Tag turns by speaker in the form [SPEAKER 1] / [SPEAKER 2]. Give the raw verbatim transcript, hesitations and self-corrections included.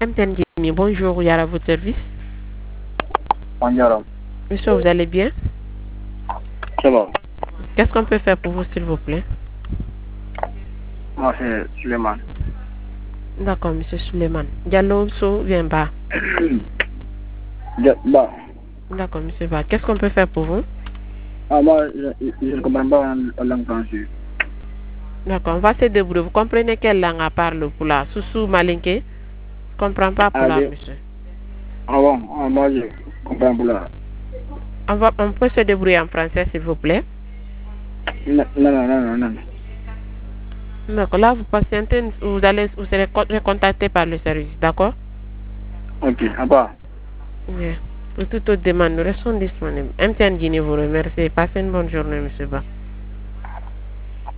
[SPEAKER 1] M T N Guinée, bonjour, Yara, votre service.
[SPEAKER 2] Bonjour.
[SPEAKER 1] Monsieur, vous allez bien?
[SPEAKER 2] C'est bon.
[SPEAKER 1] Qu'est-ce qu'on peut faire pour vous, s'il vous plaît?
[SPEAKER 2] Moi, c'est Suleiman.
[SPEAKER 1] D'accord, monsieur Suleiman. Diallo, So, vient bas.
[SPEAKER 2] Bah.
[SPEAKER 1] D'accord, monsieur Ba. Qu'est-ce qu'on peut faire pour vous?
[SPEAKER 2] Ah, moi, je, je ne comprends pas la langue française.
[SPEAKER 1] D'accord, on va se débrouiller. Vous comprenez quelle langue on parle pour la Soussou Malinké? Je ne comprends pas pour la, monsieur.
[SPEAKER 2] Ah bon, ah, moi, je comprends pour la.
[SPEAKER 1] On, va, on peut se débrouiller en français, s'il vous plaît?
[SPEAKER 2] Non, non, non, non, non.
[SPEAKER 1] D'accord, là, vous patientez, vous allez, vous serez contacté par le service, d'accord?
[SPEAKER 2] Ok, à part.
[SPEAKER 1] Oui. Pour toute autre demande, nous restons disponibles. M T N Guinée vous remercie. Passez une bonne journée, monsieur Ba.